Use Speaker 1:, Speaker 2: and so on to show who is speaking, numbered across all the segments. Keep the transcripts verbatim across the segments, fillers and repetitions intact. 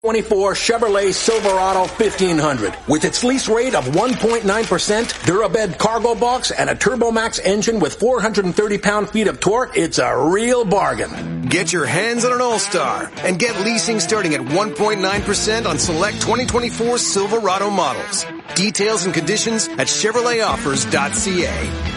Speaker 1: twenty-four Chevrolet Silverado fifteen hundred. With its lease rate of one point nine percent, Durabed cargo box, and a TurboMax engine with four hundred thirty pound-feet of torque, it's a real bargain.
Speaker 2: Get your hands on an All-Star and get leasing starting at one point nine percent on select twenty twenty-four Silverado models. Details and conditions at Chevrolet Offers dot C A.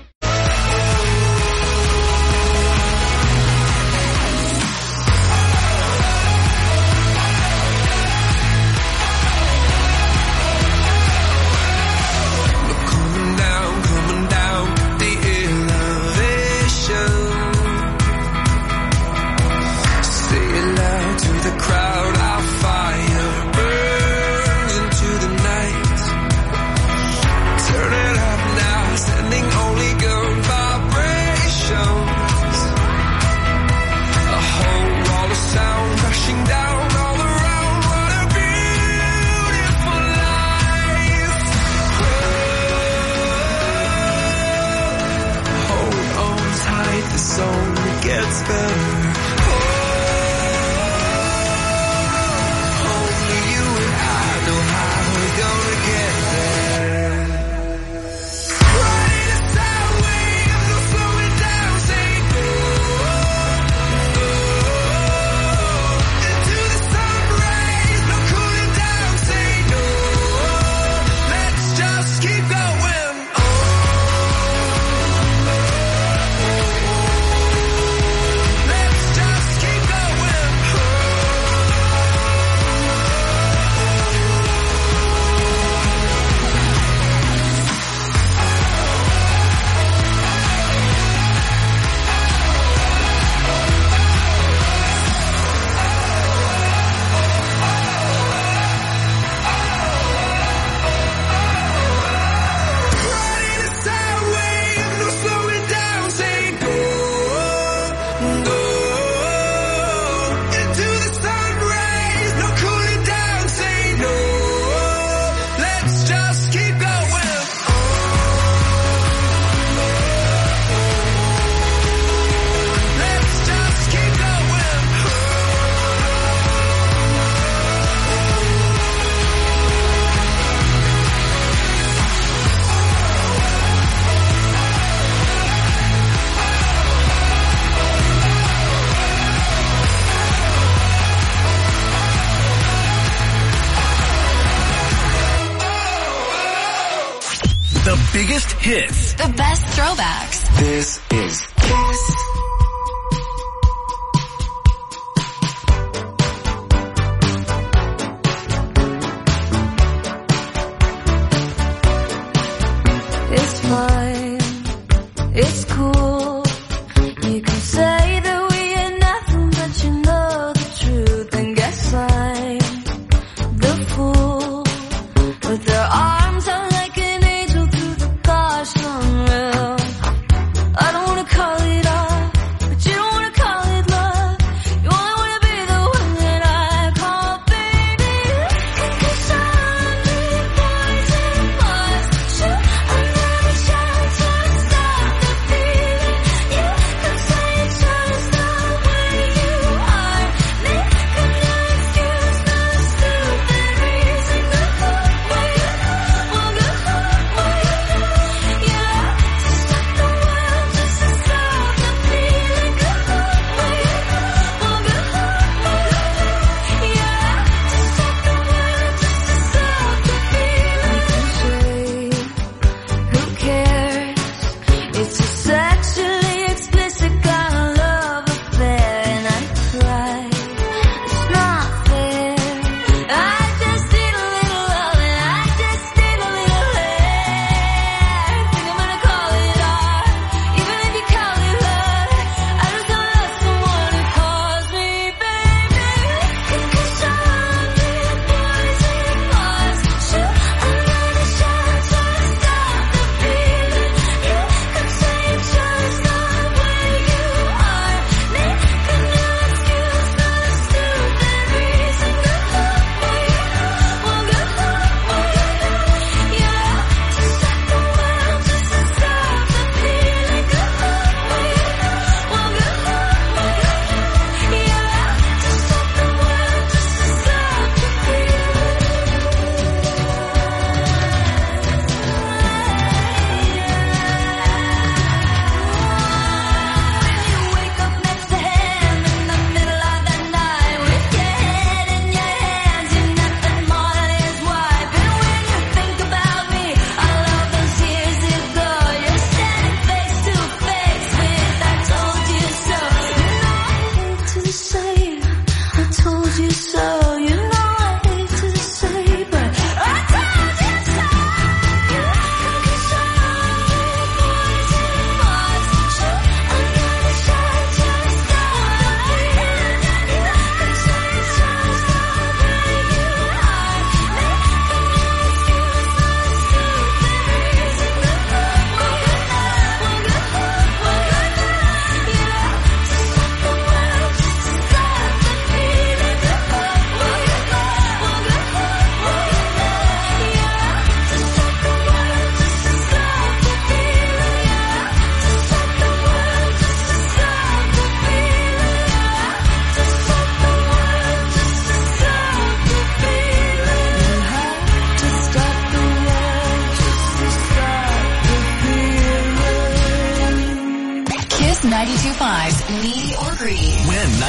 Speaker 3: biggest hits.
Speaker 4: The best throwbacks.
Speaker 3: This is Kiss.
Speaker 5: It's fine. It's cool. You can say that we ain't nothing, but you know the truth. And guess I'm the fool with their arms out like an angel through the gosh unreal. I don't wanna call it off,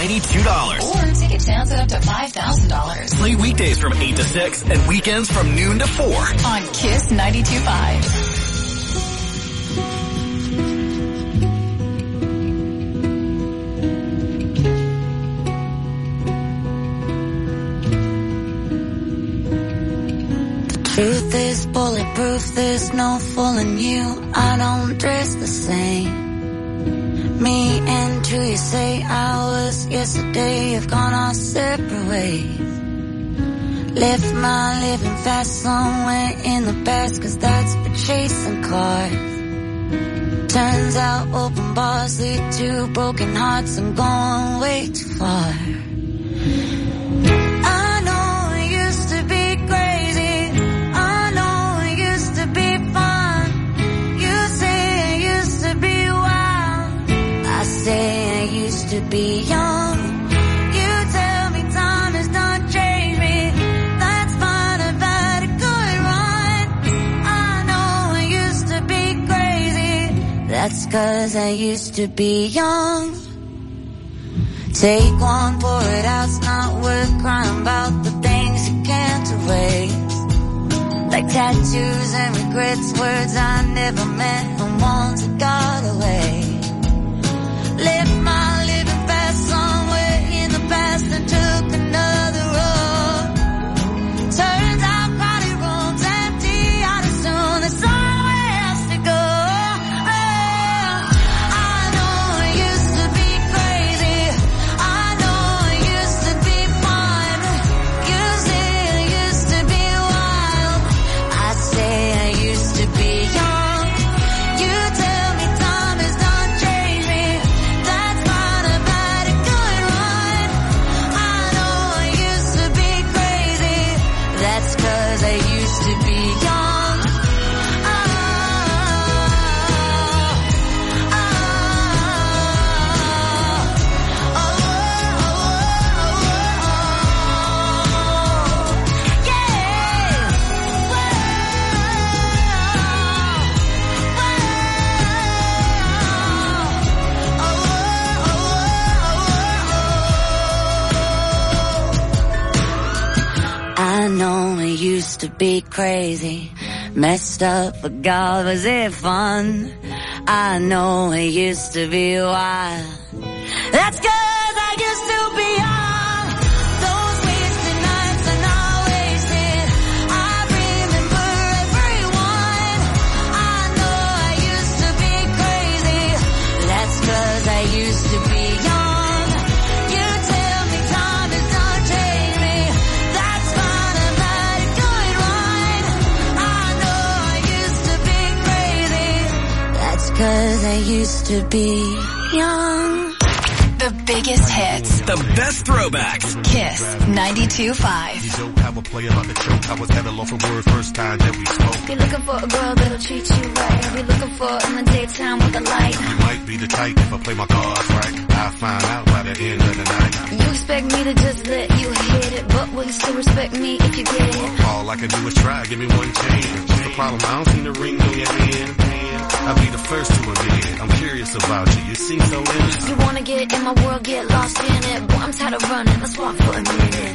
Speaker 3: ninety-two dollars.
Speaker 4: Or take a chance at up to five thousand dollars.
Speaker 3: Play weekdays from eight to six and weekends from noon to four.
Speaker 4: On Kiss ninety-two point five.
Speaker 5: Truth is bulletproof, there's no fooling you. I don't dress the same. Me and who you say I was yesterday have gone our separate ways. Left my living fast somewhere in the past, cause that's for chasing cars. Turns out open bars lead to broken hearts. I'm going way too far. I know it used to be crazy. I know it used to be fun. You say it used to be wild. I say I used to be young. You tell me time has done changed me. That's fine, I've had a good run. I know I used to be crazy. That's cause I used to be young. Take one, pour it out, it's not worth crying about the things you can't erase. Like tattoos and regrets, words I never meant, the ones that got away. Left my living fast somewhere in the past and took another road. Turns out crowded rooms empty out as soon as somewhere else to go. Oh, I know it used to be crazy. I know it used to be fun. You say it used to be wild. I say I used to be young. You tell me time has done changed me. That's fine, I've had a good run. I know I used to be crazy. That's cause I used to be young. Oh, oh, oh, oh, yeah. I know it used to be crazy, messed up, but God, was it fun? I know it used to be wild. That's cause I used to be young. Those wasted nights are not wasted. I remember everyone. I know I used to be crazy. That's cause I used to be young. You tell me time has done changed me. That's fine, I've had a good run. I know I used to be crazy. That's cause I used to be young.
Speaker 4: The biggest hits.
Speaker 3: The best throwbacks.
Speaker 4: Kiss ninety-two point five.
Speaker 6: You don't have a player about the choke. I was at a loss for words first time that we spoke.
Speaker 5: Be looking for a girl that'll treat you right. Be looking for in the daytime with a light.
Speaker 6: You might be the type if I play my cards right. I'll find out by the end of the night.
Speaker 5: You expect me to just let you hit it, but will you still respect me if you get it?
Speaker 6: All I can do is try, give me one chance. What's the problem? I don't see the ring on your hand. I'll be the first to admit I'm curious about you. You seem so innocent.
Speaker 5: You wanna get in my world, get lost in it. Boy, I'm tired of running, let's walk for a minute.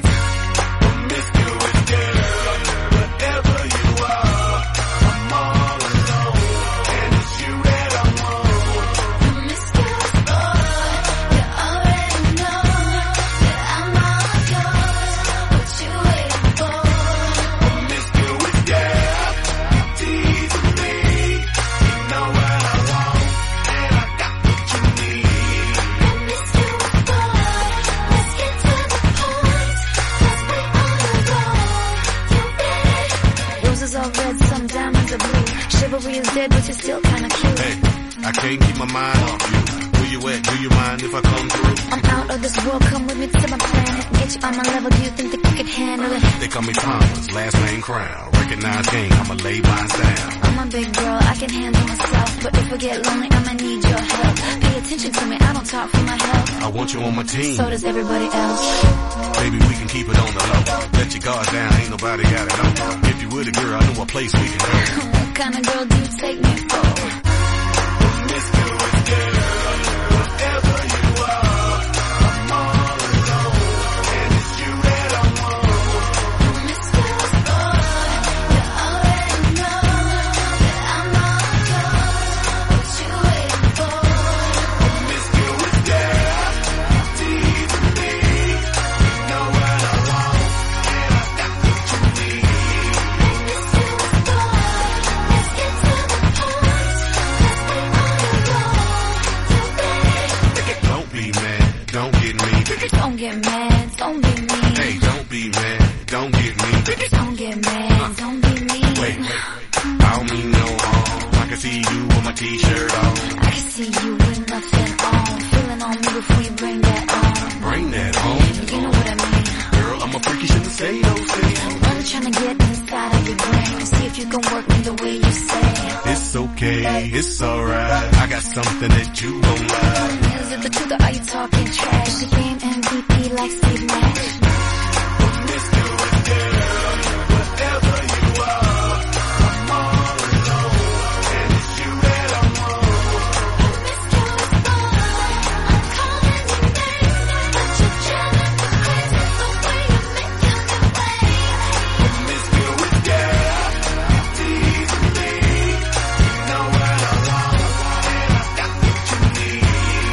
Speaker 6: Promiscuous girl, whatever you are, I'm all alone, and it's you that I want.
Speaker 5: Promiscuous boy, you already know that I'm all yours. What you waiting for?
Speaker 6: Promiscuous girl, you teasing me. You know what I want, and I got what you need.
Speaker 5: Promiscuous boy, let's get to the point, 'cause we on the road. You ready? Roses are red, some diamonds are blue. Chivalry is dead, but you're still kinda cute.
Speaker 6: Hey, I can't keep my mind off you. Where you at? Do you mind if I come through?
Speaker 5: I'm out of this world, come with me to my planet. Get you on my level, do you think that you could handle it?
Speaker 6: They call me Thomas, last name Crown. Recognize game, I'ma lay mine down.
Speaker 5: I'm a big girl, I can handle myself. But if I get lonely, I'ma need your help. Pay attention to me, I don't talk for my health.
Speaker 6: I want you on my team.
Speaker 5: So does everybody else.
Speaker 6: Baby, we can keep it on the low. Let your guard down, ain't nobody got it on. If you were the girl, I know a place we can go.
Speaker 5: What kind of girl do you take me for?
Speaker 6: Promiscuous girl, whatever you are, I'm all don't get me.
Speaker 5: Don't get mad, don't be mean.
Speaker 6: Wait, wait, I don't mean no harm. I can see you with my t-shirt on.
Speaker 5: I can see you with nothing on. Feeling on me before you bring that on.
Speaker 6: Bring that home.
Speaker 5: You know what I mean.
Speaker 6: Girl, I'm a freak, you shouldn't say those things.
Speaker 5: I'm trying to get inside of your brain and see if you can work me the way you say.
Speaker 6: It's okay, it's alright. I got something that you don't like.
Speaker 5: Is it the truth or are you talking trash? The game M V P like Steve Nash.
Speaker 6: Let's do it, girl. Whatever you are, I'm all alone. And it's you that I want. Promiscuous girl, you teasing me. You know what I want, and I got what you need.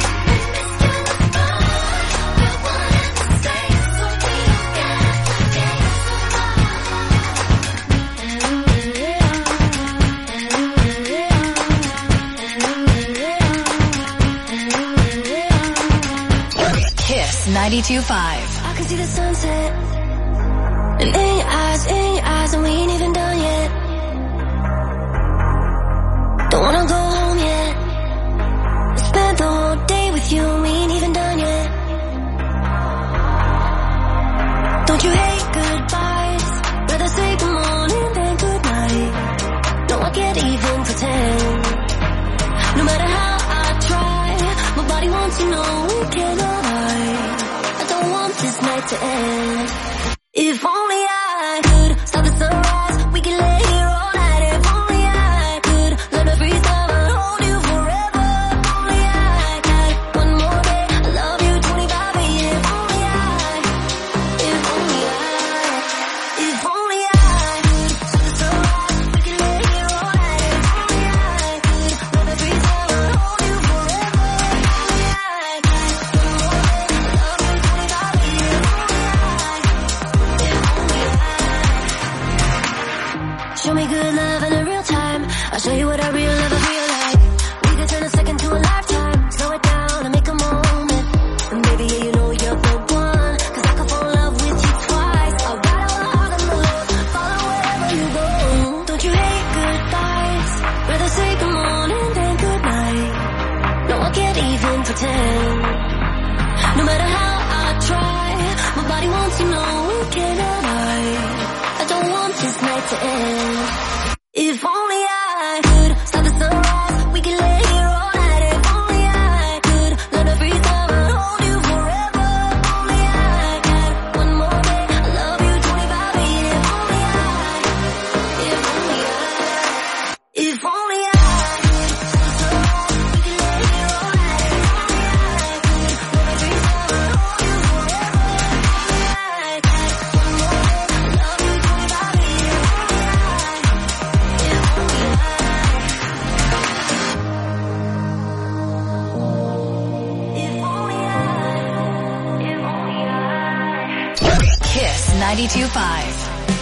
Speaker 4: Kiss ninety-two point five.
Speaker 5: I can see the sunset. And in your eyes, in your eyes, and we ain't even done yet. Don't wanna go home yet. I spent the whole day with you, and we ain't even done yet. Don't you hate goodbyes? Rather say good morning than good night. No, I can't even pretend. No matter how I try, my body wants to know we cannot hide. I don't want this night to end. If only I could stop the sunrise, we can lay here all night. If only I could let me freeze time and hold you forever. If only I had one more day, I love you twenty-five. If only I, if only I, if only I could stop the sunrise, we can lay here all night. If only I could let me freeze time and hold you forever. If only I had one more day, I love you twenty-five. If only I. Show me good love in a real time. I'll show you what I real love, I feel like. We could turn a second to a lifetime. Slow it down and make a moment. And baby, yeah, you know you're the one. Cause I could fall in love with you twice. I'll ride all the heart and the love. Follow wherever you go. Don't you hate goodbyes? Rather say good morning than good night. No, I can't even pretend. No matter how I try, my body wants to know we cannot hide. I don't want this night to end. If only I could stop the sunrise, we can lay here all night. If only I could let me freeze time and hold you forever. If only I had one more day, I love you twenty-five. If only I, if only I, if only I could stop the sunrise, we can lay here all night. If only I could let me freeze time and hold you forever. If only I had one more day, I love you twenty-five. If only I, if only I. If only I, if only I.
Speaker 4: Kiss ninety-two point five.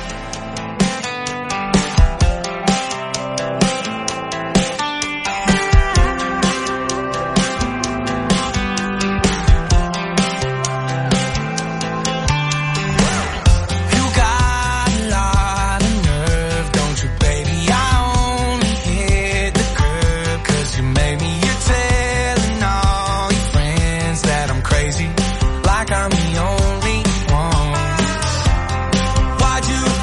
Speaker 7: You got a lot of nerve, don't you, baby? I only hit the curb 'cause you made me. You're telling all your friends that I'm crazy, like I'm the only one. Why'd you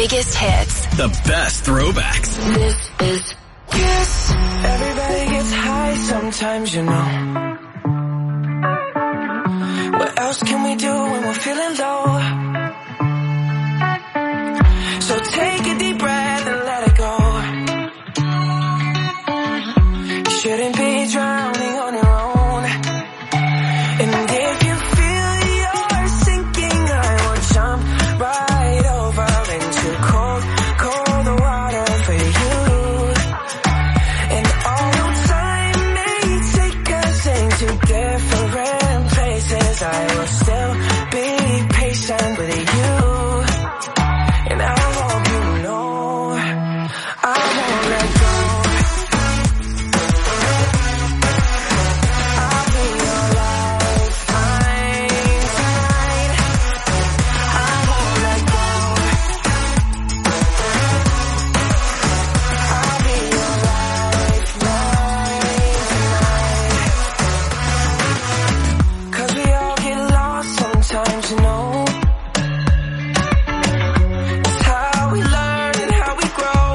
Speaker 4: biggest hits.
Speaker 3: The best throwbacks.
Speaker 5: This is
Speaker 7: Kiss. Everybody gets high sometimes, you know. What else can we do when we're feeling low? So take a deep breath and let it go. You shouldn't be drowning on your own. And if you feel you're sinking, I will jump right over into cold, cold water for you. And although time may take us into different places, I will still be patient with you. And I hope you know I won't let go. I'll be your lifeline tonight. I won't let go. I'll be your lifeline tonight. 'Cause we all get lost sometimes, you know. It's how we learn and how we grow.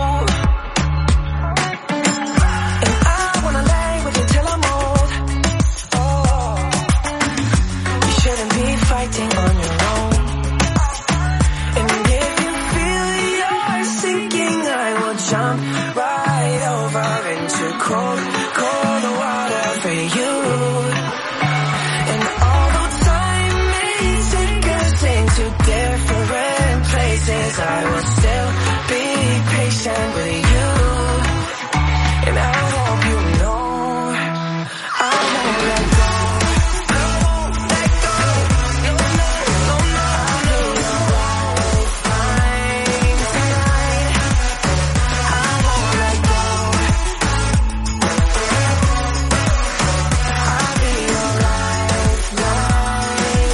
Speaker 7: And I wanna lay with you till I'm old. Oh, you shouldn't be fighting on your own. And if you feel you're sinking, I will jump right over into cold, cold water for you. And although time may take us into different places, I will still be patient with you. And I hope you know I won't let go. I won't let go. No, no, no, no. I'll be your lifeline tonight. I won't let go. I'll be your lifeline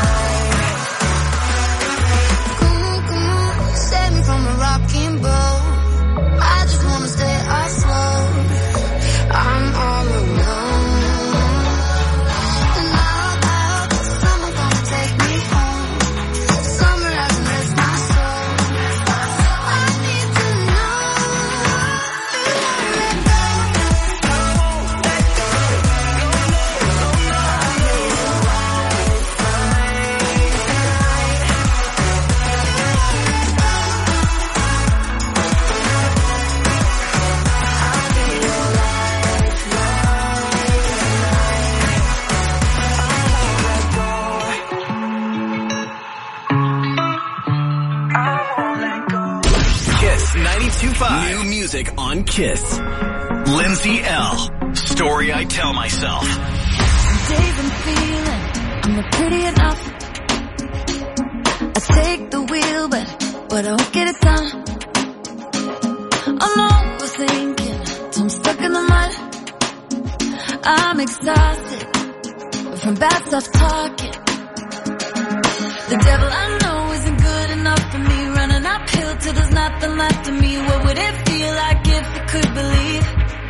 Speaker 7: tonight.
Speaker 5: Come on, come on, save me from a rocking boat. I just wanna stay afloat. I'm all alone. And I hope, I hope that someone gonna take me home. Summer hasn't rest my soul. I need to know if you won't let go. I won't let go. No, no, no, no. I'll be your lifeline tonight. I'll be your lifeline tonight. I won't let go.
Speaker 3: Kiss ninety-two point five. New music on Kiss. Lindsay L. Story I Tell Myself.
Speaker 5: Days I'm feeling I'm not pretty enough. I take the wheel, but but I won't get it done. I'm overthinking, so I'm stuck in the mud. I'm exhausted from bad stuff talking. The devil I know isn't good enough for me. Running uphill till there's nothing left of me. What would it feel like if I could believe?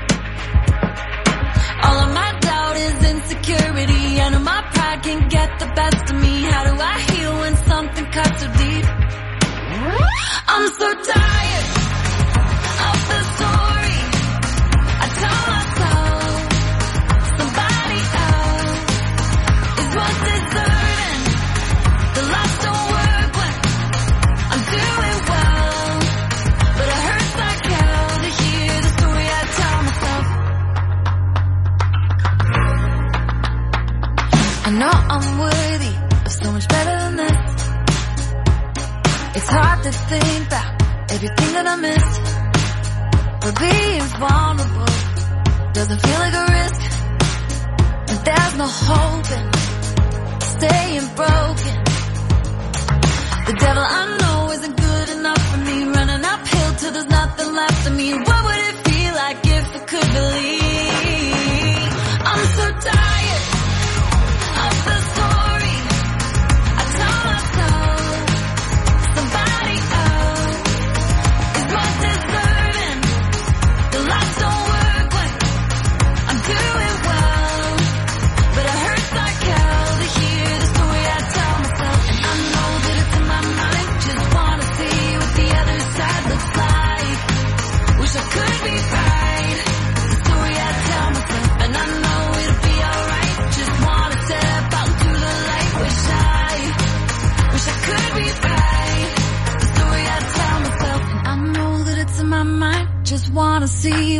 Speaker 5: All of my doubt is insecurity. I know my pride can get the best of me. How do I heal when something cuts so deep? I'm so tired of the story I tell myself. Somebody else is what's deserving. The lights don't work when I'm doing well, but it hurts like hell to hear the story I tell myself. I know I'm worthy of so much better than this. It's hard to think about everything that I missed. But being vulnerable doesn't feel like a risk. And there's no hope in staying broken. The devil I know isn't good enough for me. Running uphill till there's nothing left of me. What would it feel like if I could believe? I'm so tired of the story I tell myself. Somebody else is what's deserving. The lights don't work when I'm doing well, but it hurts like hell to hear the story I tell myself. And I know that it's in my mind. Just wanna see what the others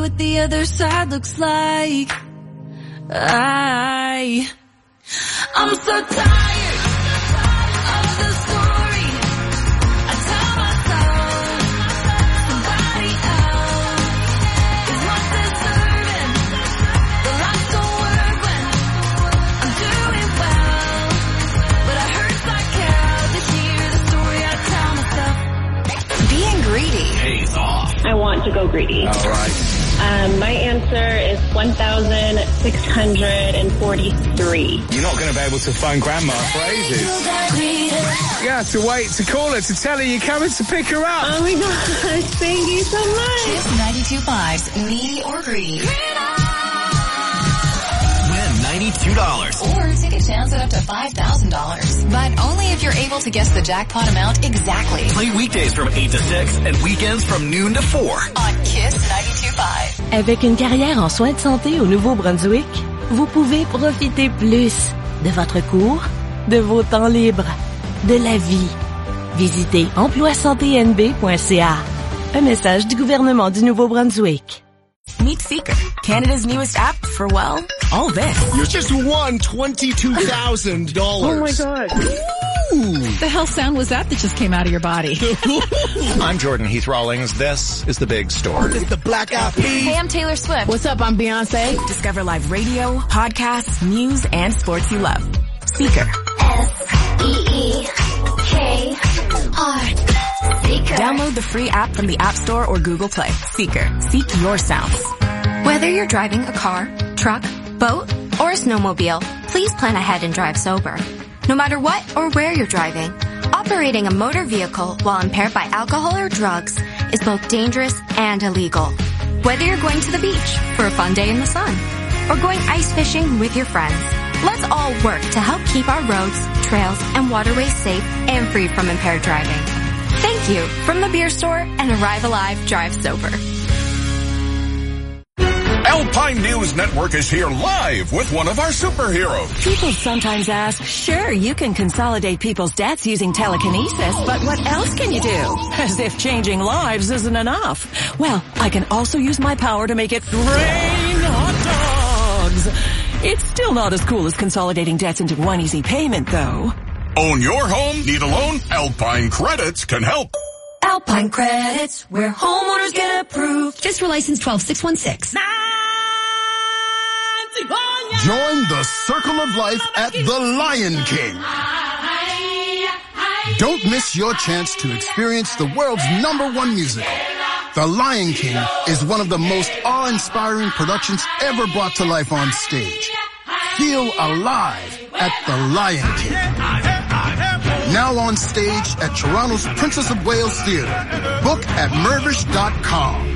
Speaker 5: what the other side looks like. I, I'm so tired of the story I tell myself. Somebody else is what's deserving. The lights don't work when I'm doing well, but it hurts like hell to hear the story I tell myself.
Speaker 4: Being greedy
Speaker 3: Pays off.
Speaker 8: I want to go greedy.
Speaker 9: All right.
Speaker 8: Um, my answer is one thousand six hundred forty-three.
Speaker 9: You're not going to be able to phone Grandma for ages. You have to wait to call her to tell her you're coming to pick her up.
Speaker 8: Oh my gosh, thank you so much.
Speaker 4: Kiss ninety-two point five's Needy or Greedy.
Speaker 3: Win ninety-two dollars.
Speaker 4: Or take a chance at up to five thousand dollars. But only if you're able to guess the jackpot amount exactly.
Speaker 3: Play weekdays from eight to six and weekends from noon to four.
Speaker 4: On Kiss ninety-two point five.
Speaker 10: Avec une carrière en soins de santé au Nouveau-Brunswick, vous pouvez profiter plus de votre cours, de vos temps libres, de la vie. Visitez emploi santé n b point c a. Un message du gouvernement du Nouveau-Brunswick.
Speaker 11: Meet Seeker, Canada's newest app for, well, all this.
Speaker 12: You just won twenty-two thousand dollars.
Speaker 8: Oh my god.
Speaker 11: Ooh. The hell sound was that that just came out of your body?
Speaker 13: I'm Jordan Heath Rawlings. This is The Big Story.
Speaker 12: It's the Black Eyed Peas.
Speaker 11: Hey, I'm Taylor Swift. What's up? I'm Beyonce. Discover live radio, podcasts, news, and sports you love. Seeker.
Speaker 5: S E E K R. Seeker.
Speaker 11: Download the free app from the App Store or Google Play. Seeker. Seek your sounds.
Speaker 14: Whether you're driving a car, truck, boat, or a snowmobile, please plan ahead and drive sober. No matter what or where you're driving, operating a motor vehicle while impaired by alcohol or drugs is both dangerous and illegal. Whether you're going to the beach for a fun day in the sun or going ice fishing with your friends, let's all work to help keep our roads, trails, and waterways safe and free from impaired driving. Thank you from the Beer Store and Arrive Alive Drive Sober.
Speaker 15: Alpine News Network is here live with one of our superheroes.
Speaker 16: People sometimes ask, sure, you can consolidate people's debts using telekinesis, but what else can you do? As if changing lives isn't enough. Well, I can also use my power to make it rain hot dogs. It's still not as cool as consolidating debts into one easy payment, though.
Speaker 15: Own your home? Need a loan? Alpine Credits can help.
Speaker 5: Alpine Credits, where homeowners get approved.
Speaker 17: Just for license twelve six one six.
Speaker 12: Join the circle of life at The Lion King. Don't miss your chance to experience the world's number one musical. The Lion King is one of the most awe-inspiring productions ever brought to life on stage. Feel alive at The Lion King. Now on stage at Toronto's Princess of Wales Theatre. Book at mervish dot com.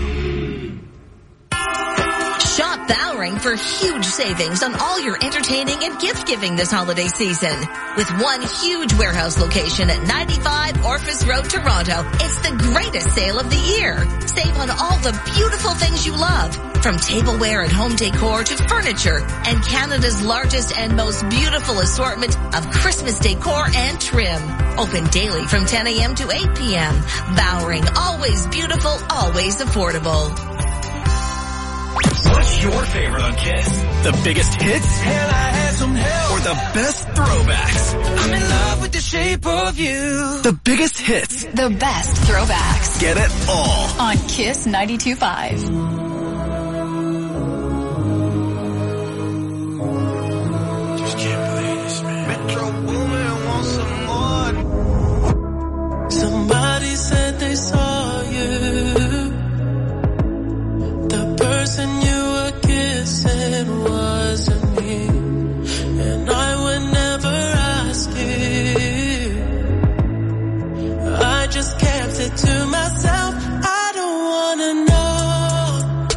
Speaker 18: Shop Bowring for huge savings on all your entertaining and gift giving this holiday season. With one huge warehouse location at ninety-five Orpheus Road, Toronto, it's the greatest sale of the year. Save on all the beautiful things you love, from tableware and home decor to furniture, and Canada's largest and most beautiful assortment of Christmas decor and trim. Open daily from ten a.m. to eight p.m. Bowring, always beautiful, always affordable.
Speaker 3: What's your favorite on Kiss? The biggest hits? Hell, I had some help. Or the best throwbacks? I'm in love with the shape of you. The biggest hits?
Speaker 4: The best throwbacks.
Speaker 3: Get it all
Speaker 4: on Kiss ninety-two point five.
Speaker 7: Just can't believe this, man. Metro Boomin wants some more. Somebody said they saw you. The person you were kissing wasn't me, and I would never ask you. I just kept it to myself. I don't wanna know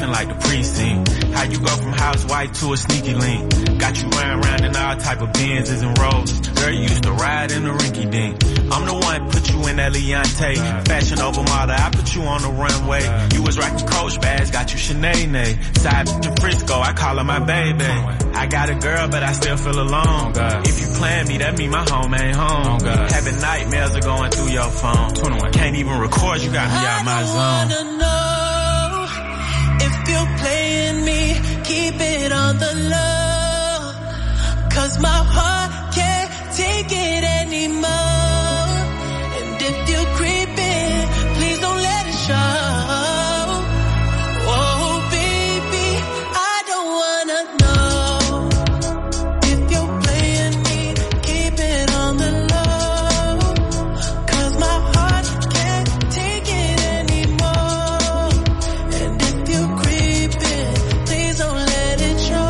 Speaker 19: looking like the precinct. How you go from house white to a sneaky link. Got you riding around in all type of Benzes and Rolls. Girl, you used to ride in the rinky dink. I'm the one put you in that Leontay. Fashion over model, I put you on the runway. You was rocking Coach bags, got you Sinead. Side to Frisco, I call her my baby. I got a girl, but I still feel alone. If you plan me, that mean my home ain't home. Having nightmares are going through your phone. Can't even record, you got me out my zone.
Speaker 20: I wanna know if you're playing me, keep it on the low. Cause my heart can't take it anymore. And if you're creeping, please don't let it show. Oh baby, I don't wanna know if you're playing me, keep it on the low. Cause my heart can't take it anymore. And if you're creeping, please don't let it show.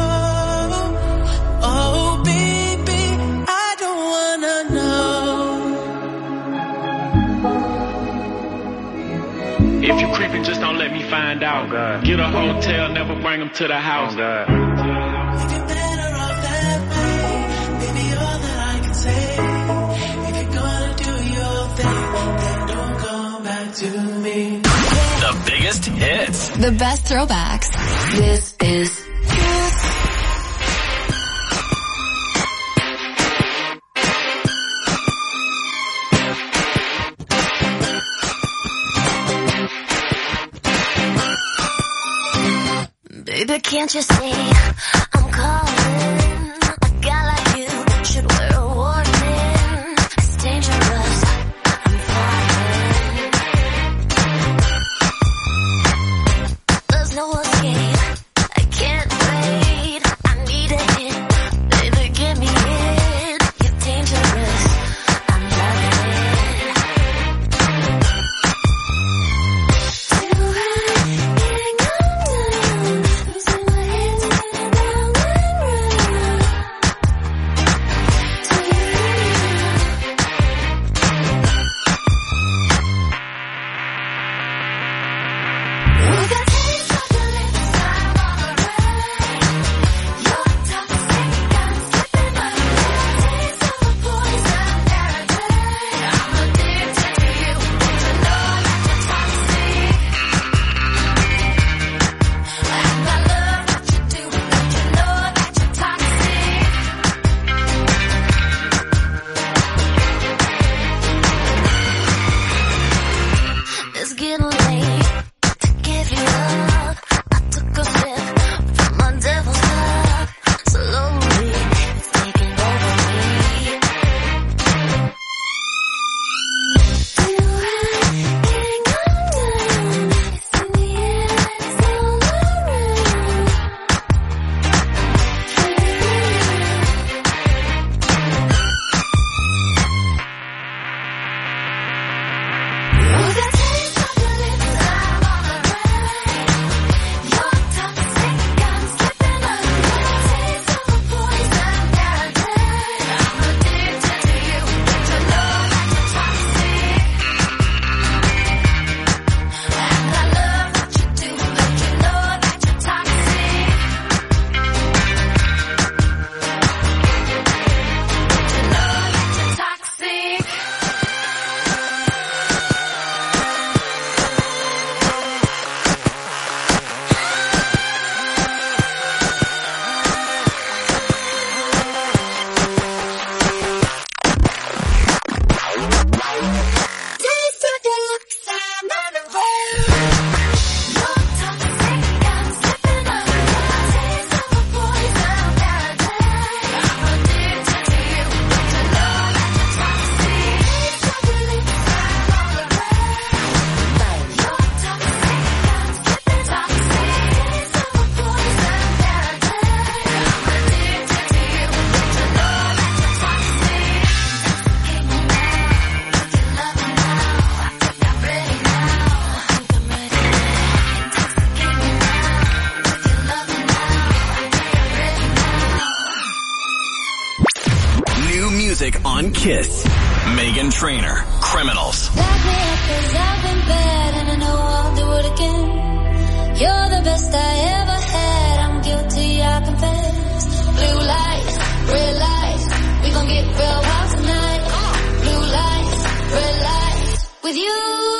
Speaker 20: Oh baby, I don't wanna know.
Speaker 19: If you creeping, just don't let me find out. Oh, get a hotel, never bring them to the house. Oh,
Speaker 20: If you're better off that way, baby, all that I can say. If you're gonna do your thing, then don't come back to me.
Speaker 3: The biggest hits.
Speaker 4: The best throwbacks. This is
Speaker 5: Baby, can't you see I'm calling? A guy like you should wear a warning. It's dangerous. I'm falling. There's no escape. I can't wait. I need a hit. Baby, give me it. You're dangerous. I'm loving it. Do I getting on down? Losing my head, spinning round and round. Do you We got taste of your lips, I'm on a ride. You're toxic, I'm slipping on your taste of a poison paradise. I'm addicted to you, don't you know that you're toxic? And I love what you do, don't you know that you're toxic? It's getting late to give you up. I took a sip from my devil's cup. Slowly, it's taking over me. Do I getting on down? It's in the air, it's all around. We got taste of your lips, I'm on a ride. You're toxic, I'm slipping on your taste of a poison paradise. I'm addicted to you, don't you know that you're toxic? And I love what you do, don't you know that you're toxic? Don't you know that you're toxic? Taste of your lips, I'm on a roll. You're toxic, I'm slipping on your taste of a poison paradise. I'm addicted to you, don't you know that you're toxic? Taste of your lips, I'm on a roll. You're toxic, I'm slipping toxic. Taste of a poison paradise. I'm addicted to you, don't you know that you're toxic? Intoxicate me now, with your loving now. I think I'm ready now. I think I'm ready now. Intoxicate me now, with your loving now. I think I'm ready now.
Speaker 3: New music on Kiss. Meghan Trainor, Criminals.
Speaker 5: Back me up 'cause I've been bad and I know I'll do it again. You're the best I you.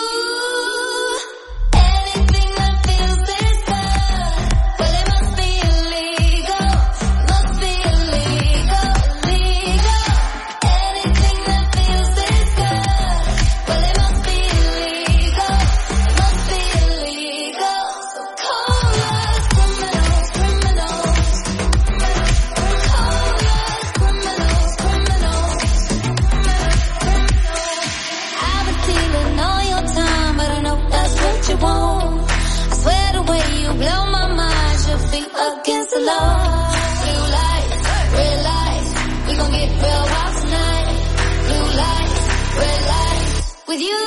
Speaker 5: Anything that feels this good, well it must be illegal, must be illegal, illegal. Anything that feels this good, well it must be illegal, must be illegal. So call us criminals, criminals, call us criminals, criminals. I've been stealing all your time, but I know that's what you want. I swear the way you blow my mind, your feet against the law. Blue lights, red lights, we gon' get real wild tonight. Blue lights, red lights, with you.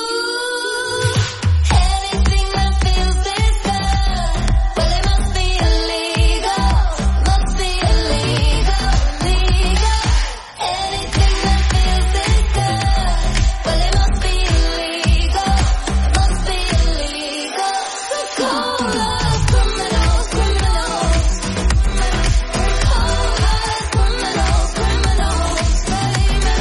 Speaker 5: Anything that feels this good, well it must be illegal, must be illegal, illegal. Anything that feels this good, well it must be illegal, must be illegal. So call us criminals, criminals. Call us criminals, criminals, baby.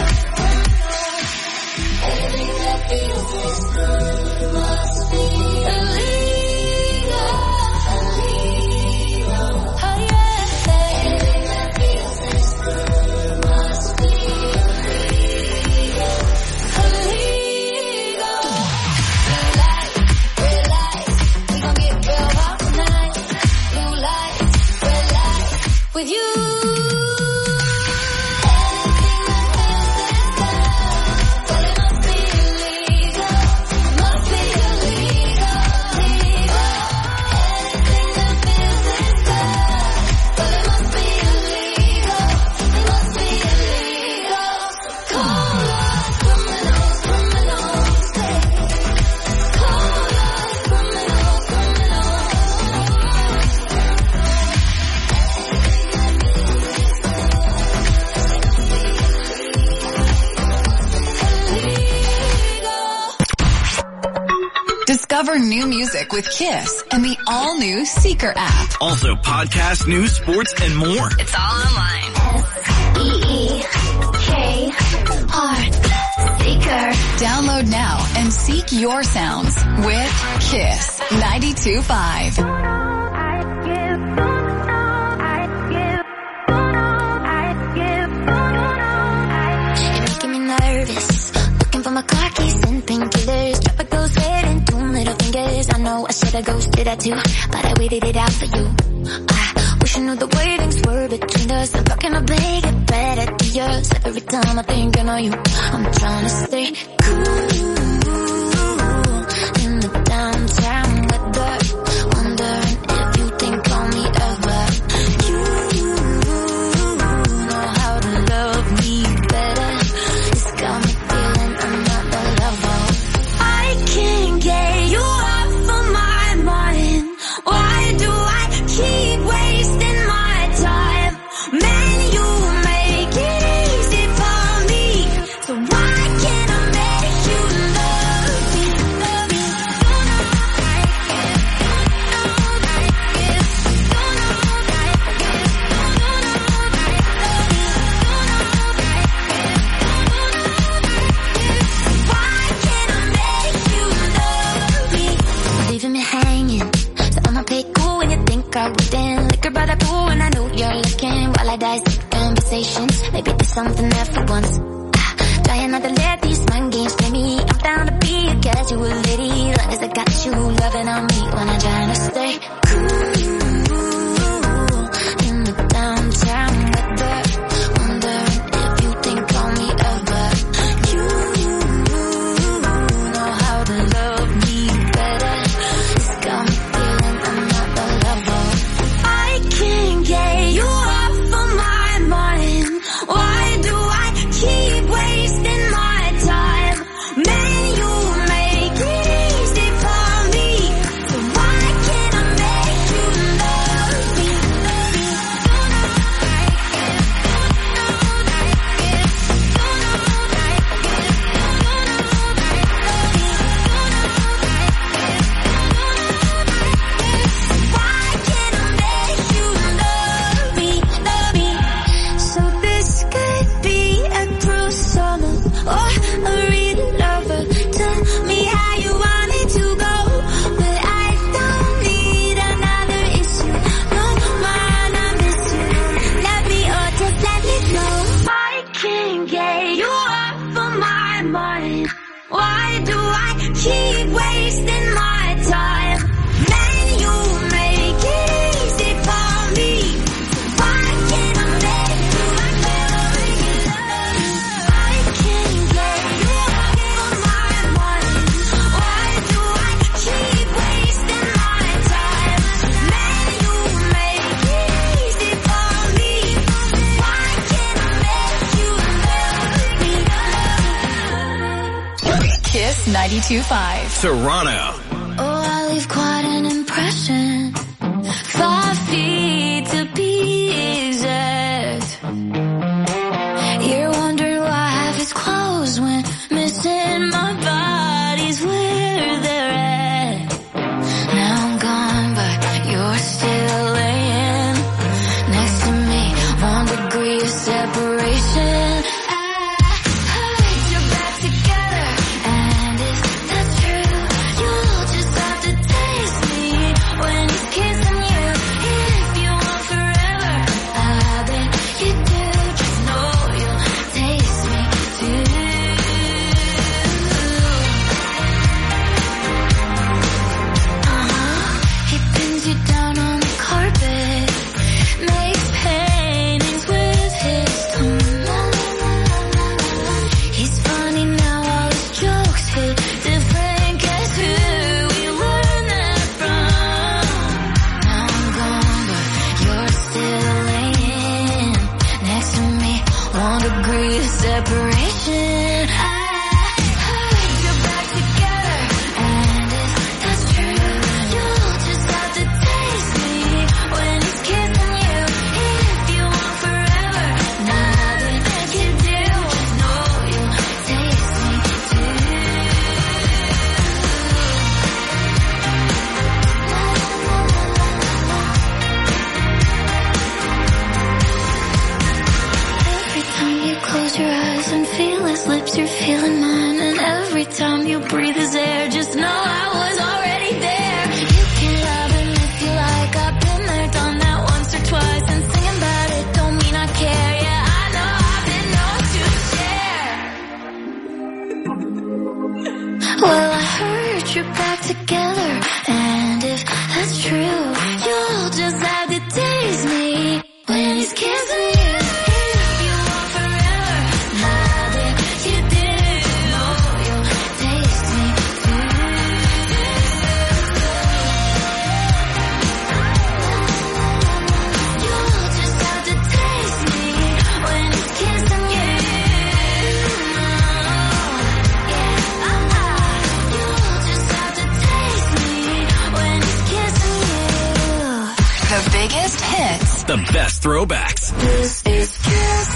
Speaker 5: Anything that feels this good must be illegal, illegal. Oh yeah. Anything that feels this good must be illegal, illegal. Blue lights, red lights, we gon' get real wild tonight. Blue lights, red lights, with you. Anything that feels this good, well it must be illegal, must be illegal, illegal. Anything that feels this good, well it must be illegal, it must be illegal. So call us criminals, criminals, call us criminals, criminals.
Speaker 4: Discover new music with Kiss and the all-new Seeker app.
Speaker 3: Also podcast, news, sports, and more.
Speaker 4: It's all online.
Speaker 5: E E K R Seeker.
Speaker 4: Download now and seek your sounds with Kiss ninety-two point five.
Speaker 5: You're making me nervous. Looking for my car keys and painkillers. Drop a ghost head and two middle fingers. I know I should've ghosted that too, but I waited it out for you. I wish I knew the way things were between us. I'm talking to beg it better to yours. Every time I think I know you, I'm trying to stay cool in the downtown weather. Wondering if you think on me ever. You know how to love me better. It's got me feeling I'm not the lover. I can't get you off of my mind. Why do I keep wasting my time? Man, you make it easy for me. So why can't I make you love me, love me? Don't know like it, don't know like it, don't know like it, don't know like it, don't know like it, don't know like it. Why can't I make you love me? Leaving me hanging, so I'ma play cool when you think I wouldn't. Liquor by the pool and I know you're looking. While I dissect conversations, maybe there's something there for once. Ah, trying not to let these mind games play me. I'm down to be a casual lady, long as I got you loving on me when I'm trying to stay cool in the downtown weather. Wondering if you think on me ever. You know how to love me better. It's got me feeling I'm not the lover. I can't get you off of my mind. Why do I keep wasting my time? Man, you make it easy for me. So why can't I make wasting my time. Man, you make it easy for me. Why can't I make you my baby love? I can't get you off of my mind. Why do I keep wasting my time? Man, you make it easy for me. Why can't I make you love me?
Speaker 4: Kiss ninety-two point five.
Speaker 13: Toronto.
Speaker 5: Oh, I leave quite an impression. Five feet to be exact. You're wondering why half is closed when missing my body's where they're at. Now I'm gone, but you're still laying next to me. One degree of separation. I heard you're back together, and if that's true, you'll just have to taste me when he's kissing you. If you want forever, I bet you do. Just know you'll taste me too. Uh-huh. He pins you down on the carpet, makes paintings with his tongue. He's funny now, all his jokes hit different. Guess who we learned that from? Now I'm gone, but you're still laying next to me. One degree of separation. I heard you're back together, and if that's true, you'll just have to taste me when he's kissing you. If you want forever, now that you do, just know you'll taste me too. Every time you close your eyes and feel his lips, you're feeling mine. And every time you breathe his air, just know I was already there. You can love him if you like. I've been there, done that once or twice. And singing about it don't mean I care. Yeah, I know I've been known to share. Well, I heard you're back together, and if that's true, you'll just have to taste me when he's kissing you. If you want forever, now that you do, know you'll taste me too. You'll just have to taste me when he's kissing you. Yeah, you'll just have to taste me when he's kissing you.
Speaker 4: The biggest hits.
Speaker 3: The best throwbacks.
Speaker 5: This is Kiss.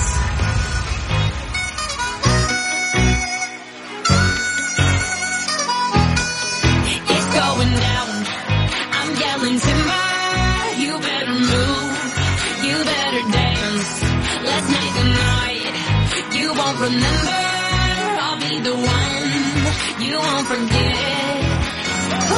Speaker 20: It's going down. I'm yelling timber. You better move. You better dance. Let's make a night you won't remember. I'll be the one you won't forget. Ooh,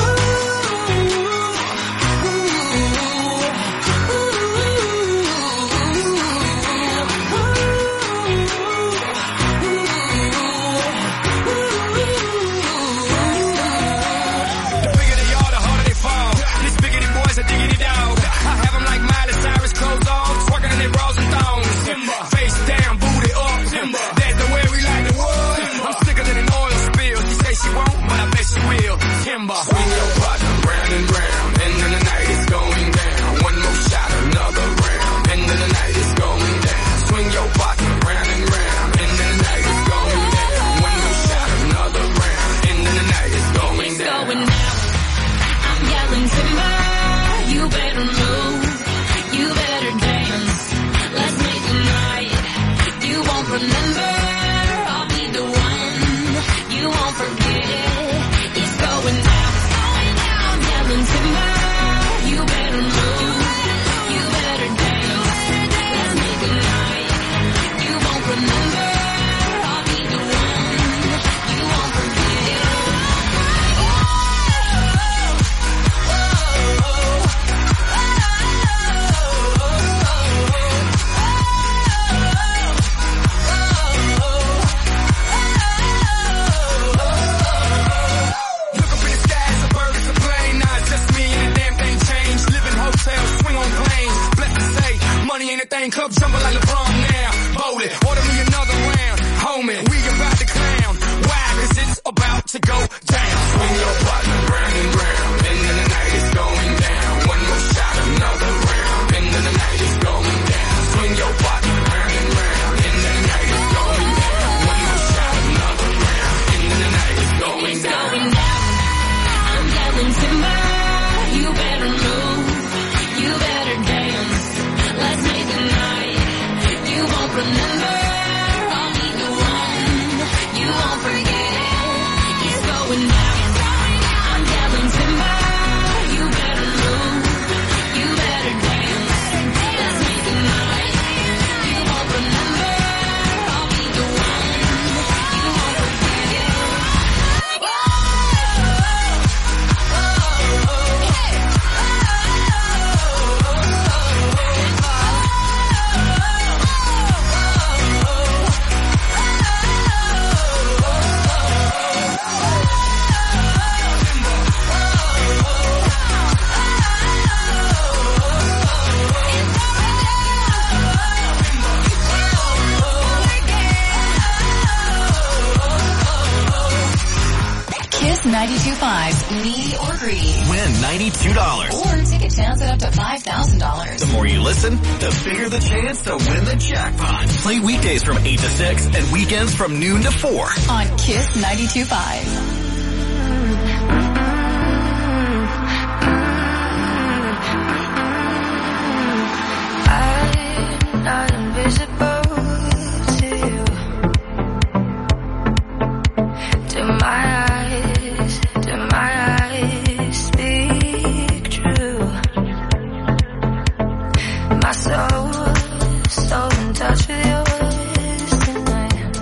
Speaker 7: The bigger they are, the harder they fall. These biggity boys are diggity dog. I have them like Miley Cyrus, clothes off, twerking in their bras and thongs. Face down, booty up. That's the way we like the wood. I'm sicker than an oil spill. She say she won't, but I bet she will. Timber. Swing your partner round and round, and then the night is going down. One more shot, another round, and then the night is going down. Swing your partner round and round, and then the night is going down. One more shot, another round, and then the night is going
Speaker 20: it's
Speaker 7: down.
Speaker 20: going down. I'm yelling timber. You better move. You better dance. Let's make a night you won't remember. I'll be the one you won't forget. It's going down.
Speaker 4: five's Needy or Greedy.
Speaker 3: Win ninety-two dollars.
Speaker 4: Or take a chance at up to five thousand dollars.
Speaker 3: The more you listen, the bigger the chance to win the jackpot. Play weekdays from eight to six and weekends from noon to four.
Speaker 4: On Kiss ninety-two point five.
Speaker 5: I'm not invisible to you. Do my eyes, do my eyes speak true? My soul, so in touch with yours tonight.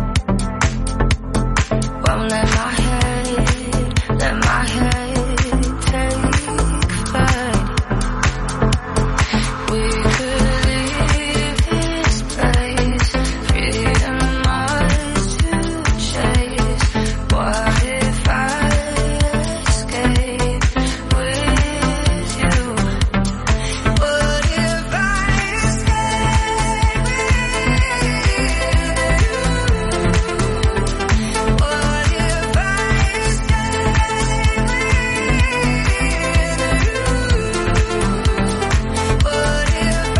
Speaker 5: Won't let my head, let my head take flight. We could leave this place, freedom ours to chase. What if I escape with you? What if I escape with you? What if I escape with you? What if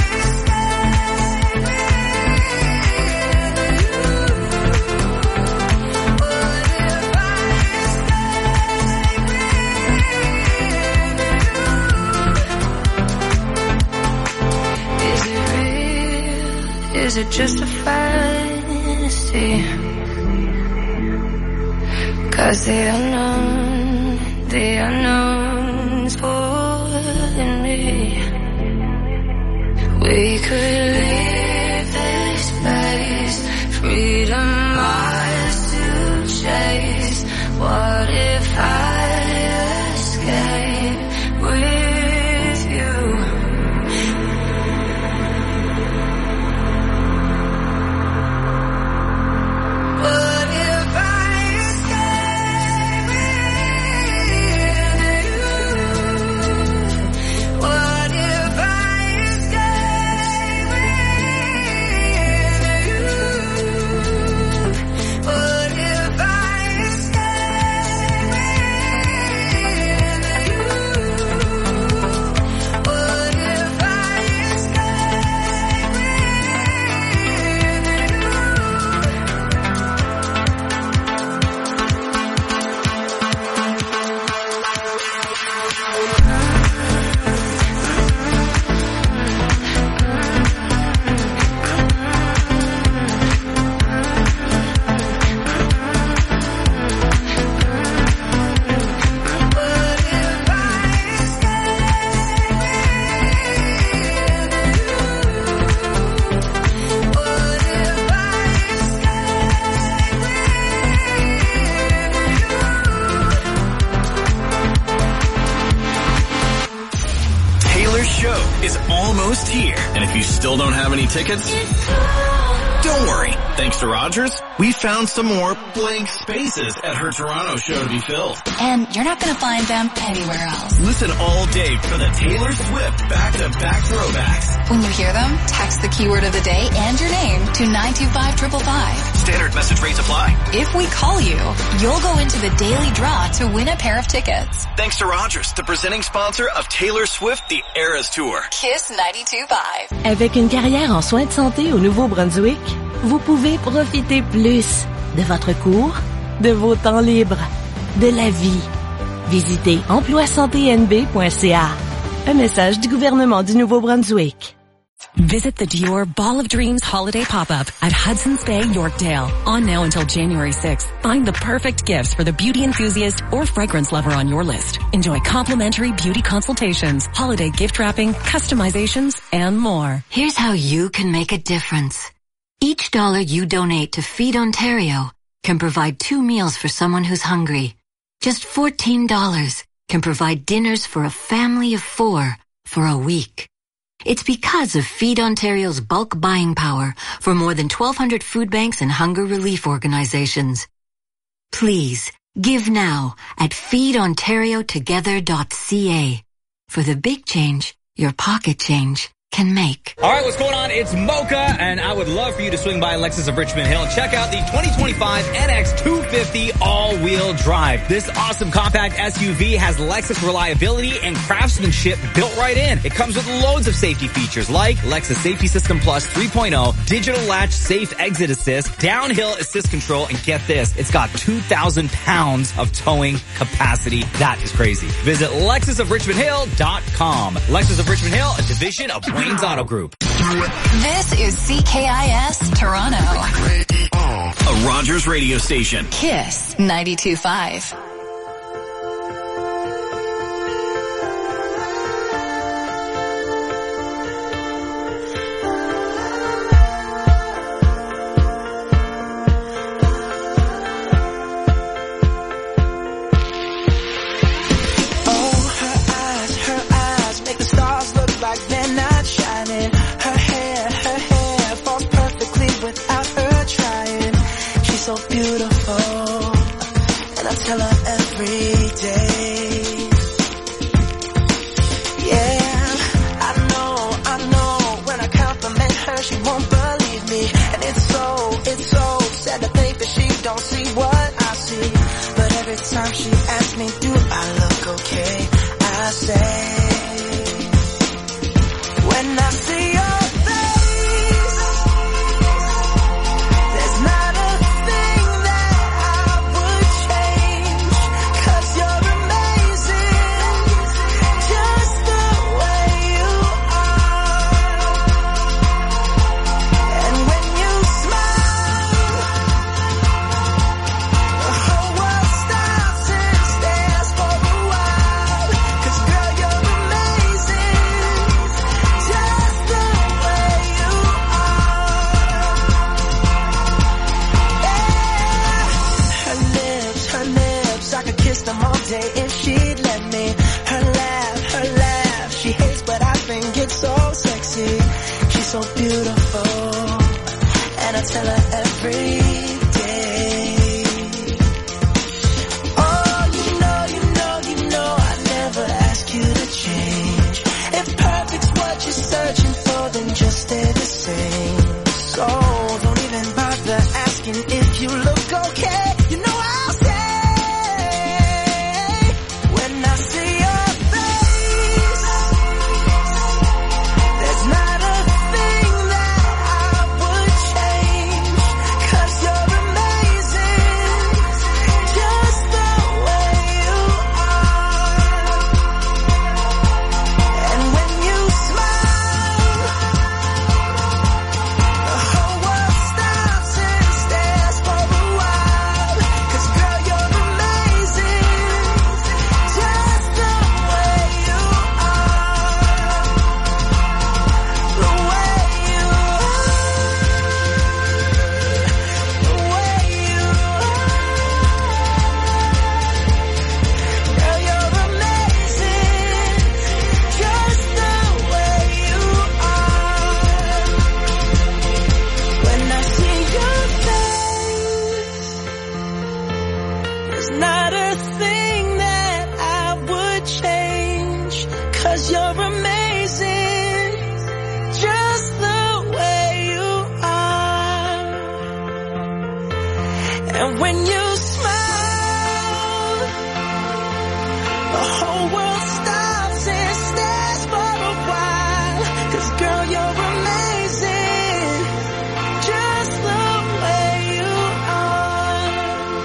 Speaker 5: Is it real? Is it just a fantasy? 'Cause the unknown, the unknown's pulling me. We could leave this place, freedom ours to chase. What if I escape with you? What if I escape with you? What if I escape with you? What if I escape with you? What if I escape with you?
Speaker 3: Taylor's show is almost here. And if you still don't have any tickets, don't worry. Thanks to Rogers, we found some more blank spaces at her Toronto show to be filled.
Speaker 4: And you're not going to find them anywhere else.
Speaker 3: Listen all day for the Taylor Swift back-to-back throwbacks.
Speaker 4: When you hear them, text the keyword of the day and your name to nine two five five five five.
Speaker 3: Standard message rates apply.
Speaker 4: If we call you, you'll go into the daily draw to win a pair of tickets.
Speaker 3: Thanks to Rogers, the presenting sponsor of Taylor Swift The Eras Tour.
Speaker 4: Kiss ninety-two point five.
Speaker 10: Avec une carrière en soins de santé au Nouveau-Brunswick, vous pouvez profiter plus de votre cours, de vos temps libres, de la vie. Visitez emploi santé n b point c a. Un message du gouvernement du Nouveau-Brunswick.
Speaker 16: Visit the Dior Ball of Dreams holiday pop-up at Hudson's Bay, Yorkdale. On now until January sixth. Find the perfect gifts for the beauty enthusiast or fragrance lover on your list. Enjoy complimentary beauty consultations, holiday gift wrapping, customizations, and more.
Speaker 21: Here's how you can make a difference. Each dollar you donate to Feed Ontario can provide two meals for someone who's hungry. Just fourteen dollars can provide dinners for a family of four for a week. It's because of Feed Ontario's bulk buying power for more than twelve hundred food banks and hunger relief organizations. Please, give now at feed ontario together dot c a. For the big change, your pocket change can make.
Speaker 1: All right, what's going on? It's Mocha, and I would love for you to swing by Lexus of Richmond Hill and check out the twenty twenty-five N X two fifty all-wheel drive. This awesome compact S U V has Lexus reliability and craftsmanship built right in. It comes with loads of safety features like Lexus Safety System Plus three point oh, digital latch safe exit assist, downhill assist control, and get this, it's got two thousand pounds of towing capacity. That is crazy. Visit Lexus of Richmond Hill dot com. Lexus of Richmond Hill, a division of Wayne's Auto Group.
Speaker 4: This is C K I S Toronto.
Speaker 3: A Rogers radio station.
Speaker 4: Kiss ninety-two point five.
Speaker 20: So beautiful, and I tell her every day. Yeah, I know, I know, when I compliment her, she won't believe me. And it's so, it's so sad to think that she don't see what I see. But every time she asks me, do I look okay? I say, when I see your if she'd let me. Her laugh, her laugh, she hates but I think it's so sexy. She's so beautiful, and I tell her every day. Oh, you know, you know, you know I never ask you to change. If perfect's what you're searching for, then just stay the same. So don't even bother asking if you look okay. You know I'll say, and when you smile, the whole world stops and stares for a while. 'Cause girl, you're amazing, just the way you are.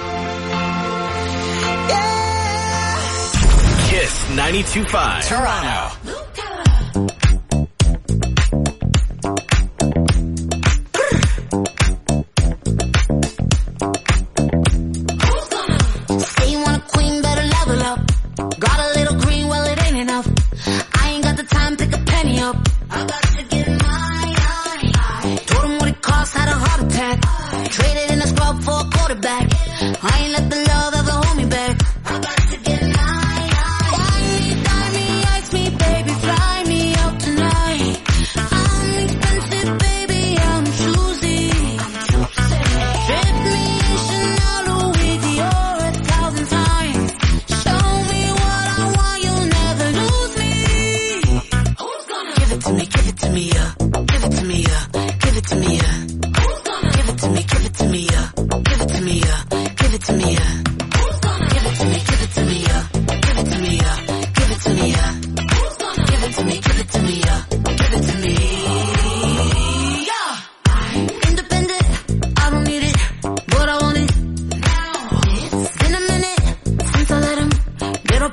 Speaker 20: Yeah.
Speaker 3: Kiss ninety-two point five.
Speaker 1: Toronto.
Speaker 20: I ain't let the love ever hold me back. I got to get mine. Fly me, fly me, ice me, baby, fly me out to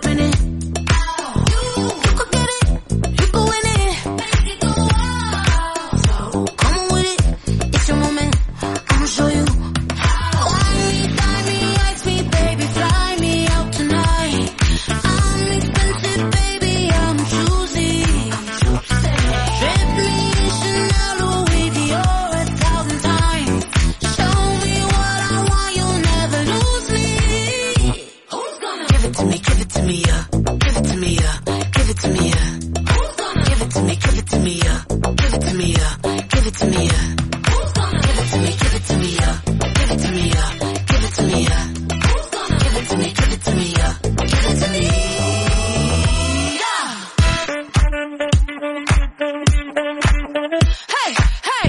Speaker 5: spin it. You could get it, you could win it. So come on with it, it's your moment. I'ma show you. Wine me, dine me, ice me, baby, fly me out tonight. I'm expensive, baby, I'm choosy. Trip me, Chanel, Louis Dior a thousand times. Show me what I want, you'll never lose me. Who's gonna give it to me, give it to me, yeah. Give it to me, yeah. Give it to me, yeah. Who's gonna give it to me, give it to me, yeah. Give it to me, yeah. Give it to me, yeah. Who's gonna give it to me, give it to me, yeah. Give it to me, yeah. Give it to me, yeah. Who's gonna give it to me, give it to me, yeah. Give it to me, yeah. Hey, hey.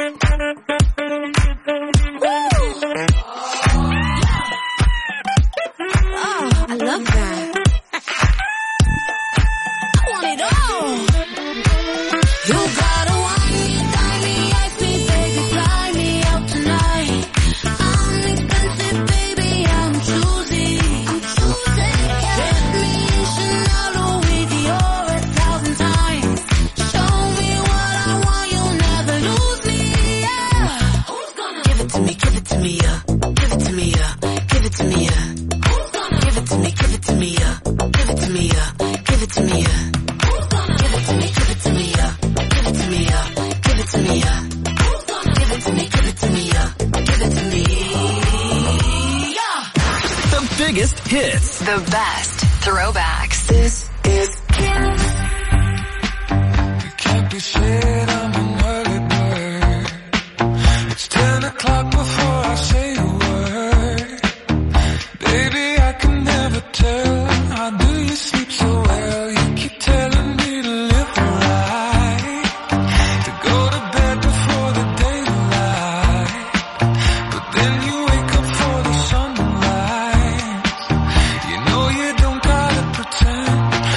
Speaker 5: Oh, I love that. I want it all. You gotta wine me, dine me, ice me, baby, fly me out tonight. I'm expensive, baby, I'm choosy. I'm choosy. Trip me, Chanel, Louis Dior a thousand times. Show me what I want, you'll never lose me. Yeah. Who's gonna give it to me, give it to me, yeah. Give it to me, yeah. Give it to me, yeah. Who's gonna give it to me, give it to me, yeah. Give it to me, yeah. Give it to me, yeah. Who's gonna give it to me, give it to me, yeah. Give it to me, yeah. Give it to me, yeah. Who's gonna give it to me, give it to me, yeah. Give it to me, yeah.
Speaker 3: The biggest hits.
Speaker 4: The best throwbacks.
Speaker 5: This is Kiss.
Speaker 7: Can't be said I'm an early bird. It's ten o'clock before I say a word. Baby, I can never tell. How do you sleep so well? You keep telling me to live the right, to go to bed before the daylight. But then you wake up for the sunlight. You know you don't gotta pretend.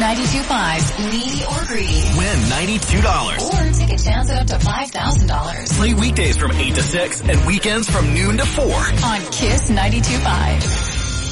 Speaker 4: ninety-two point five's Needy or Greedy.
Speaker 3: Win ninety-two dollars.
Speaker 4: Or take a chance at up to five thousand dollars.
Speaker 3: Play weekdays from eight to six and weekends from noon to four.
Speaker 4: On Kiss ninety-two point five.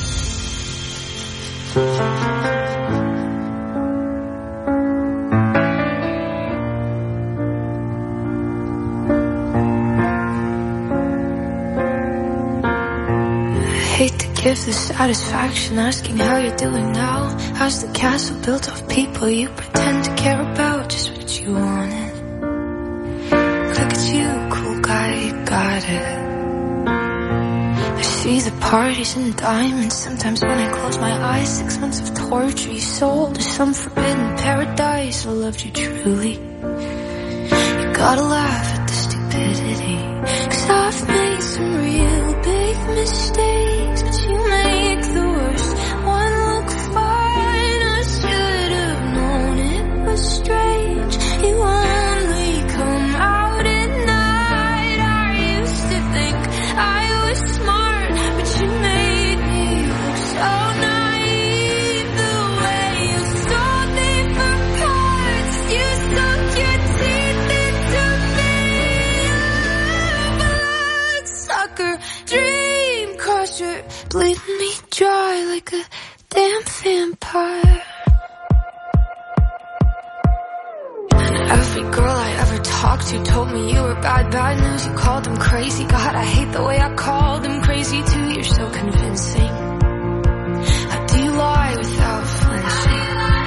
Speaker 5: Hate to give the satisfaction asking how you're doing now. How's the castle built of people you pretend to care about? Just what you wanted. Look at you, cool guy, you got it. I see the parties and diamonds. Sometimes when I close my eyes, six months of torture you sold to some forbidden paradise. I loved you truly. You gotta laugh at the stupidity, 'cause I've made some real big mistakes, but you make the worst one look fine. I should have known it was strange. You only come out at night. I used to think I was smart, but you made me look so naive. The way you sold me for parts, you sunk your teeth into me. Bloodsucker, dream crusher, bleeding me dry like a damn vampire. Every girl I ever talked to told me you were bad, bad news. You called them crazy. God, I hate the way I called them crazy too. You're so convincing. How do you lie without flinching?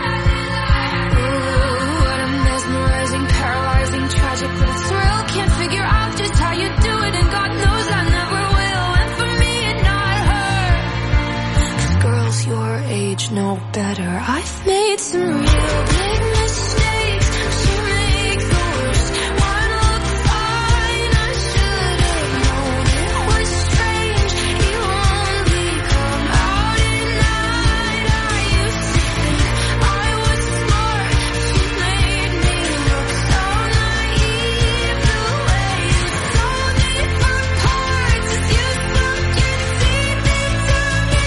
Speaker 5: Ooh, what a mesmerizing, paralyzing, tragic little thrill. Can't figure out just how you do it, and God knows I never will. And for me and not her, 'cause girls your age know better. I've made some real big mistakes. You make the worst one look fine. I should have known it was strange. You only come out at night. I used to think I was smart. You made me look so naive. The way you sold me for parts as you sunk your teeth into me.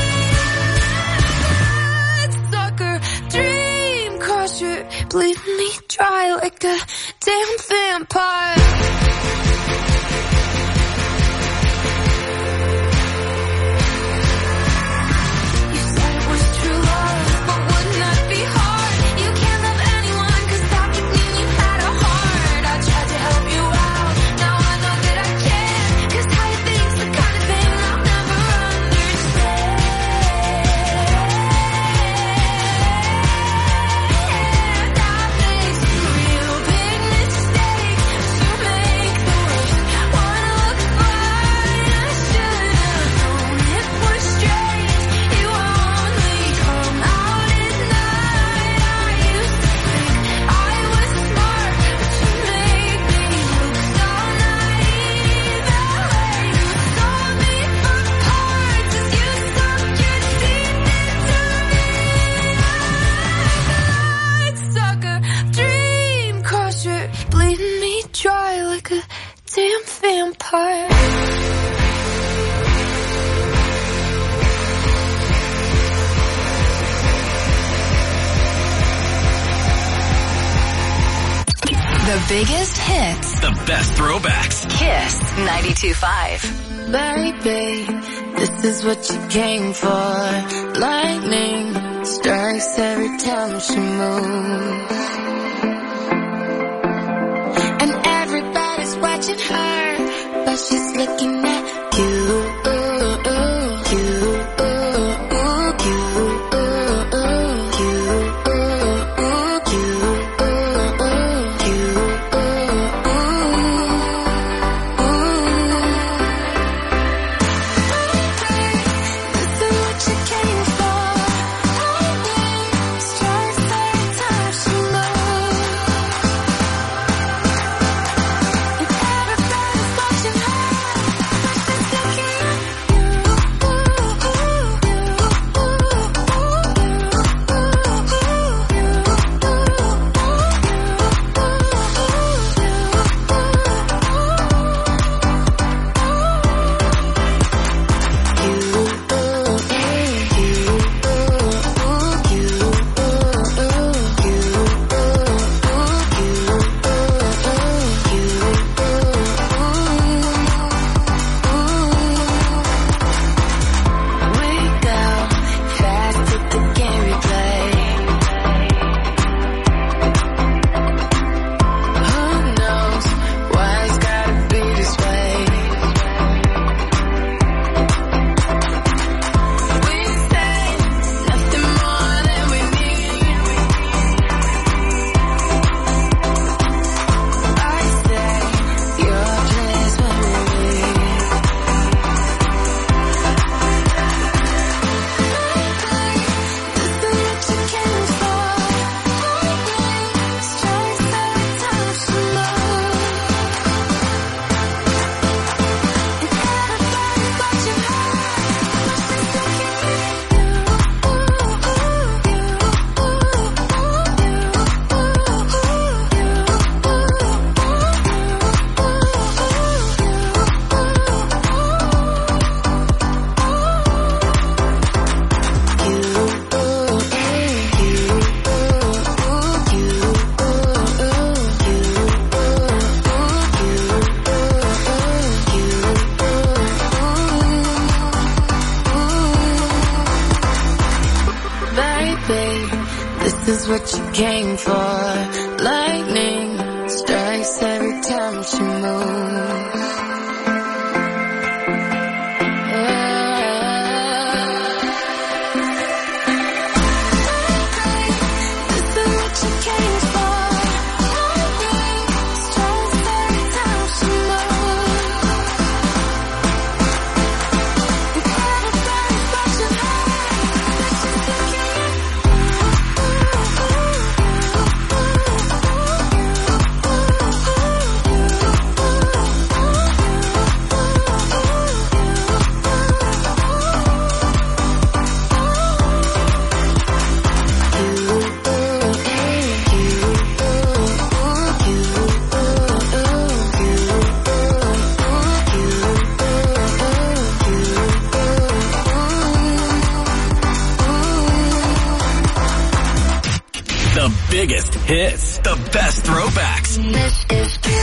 Speaker 5: Bloodsucker, dream crusher, bleeding me dry like a damn vampire. You said it was true love, but wouldn't that be hard? You can't love anyone, 'cause that would mean you had a heart. I tried to help you out, now I know that I can't, 'cause how you think's the kind of thing I'll never understand. I've made some real big mistakes. You make the worst one look fine. I should have known it was strange. You only come out at night. I used to think I was smart, but you made me look so naive. The way you sold me for parts as you sunk your teeth into me. Bloodsucker, dream crusher, bleeding me dry like a damn vampire.
Speaker 4: The biggest hits.
Speaker 3: The best throwbacks.
Speaker 4: Kiss ninety-two point five.
Speaker 5: Baby, this is what you came for. Lightning strikes every time she moves, and everybody's watching her, but she's looking at you. Everybody's watching her. babe, this is what you came for. Lightning strikes every time she moves.
Speaker 3: Biggest hits, the best throwbacks.
Speaker 5: This is